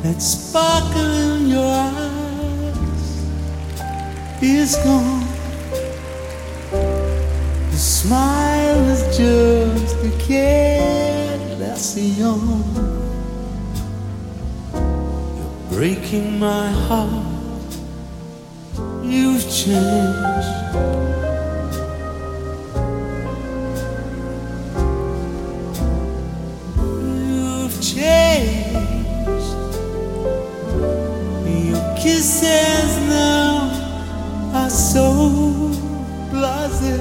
that sparkle in your eyes is gone. The smile is just a careless yawn. You're breaking my heart. You've changed. You've changed. Your kisses now are so blasé.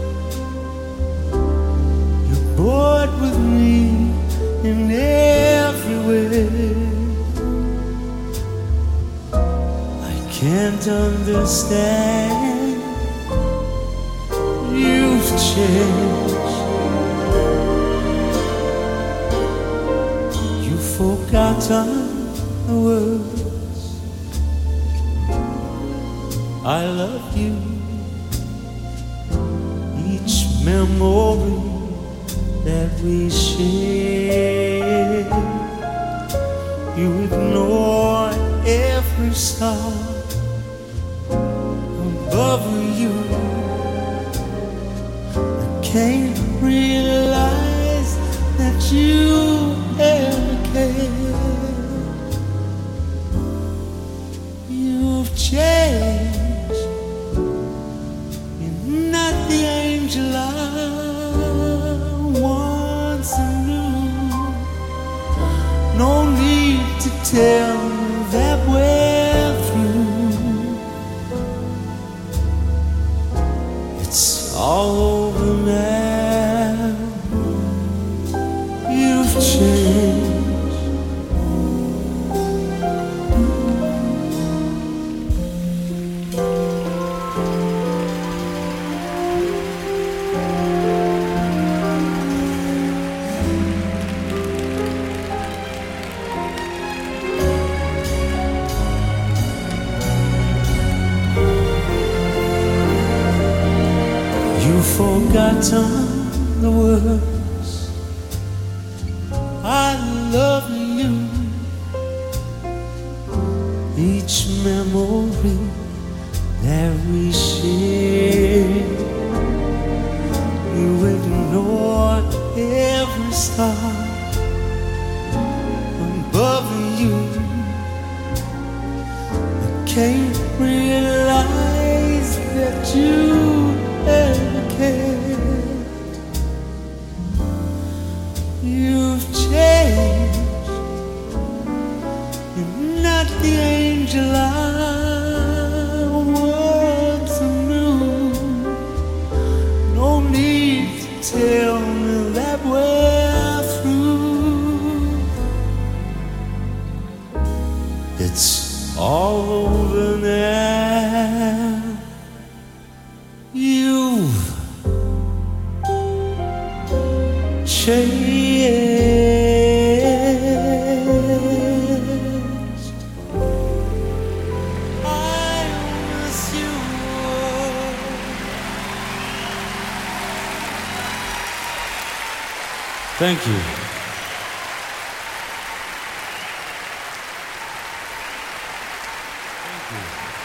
You're bored with me in every way. I can't understand. You've changed. You've forgotten the words I love you. Each memory that we share, you ignore every star above you. I can't realize that you ever cared. You've changed. You're not the angel I once knew. No need to tell me that we're through. It's all over now. You've changed. You've forgotten the words I love you. Each memory that we share, you ignore every star above you. I can't realize that you ever cared. You've changed. You're not the angel I once knew. No need to tell me that we're through. It's all over now. You've changed. I miss you. Thank you. Thank you.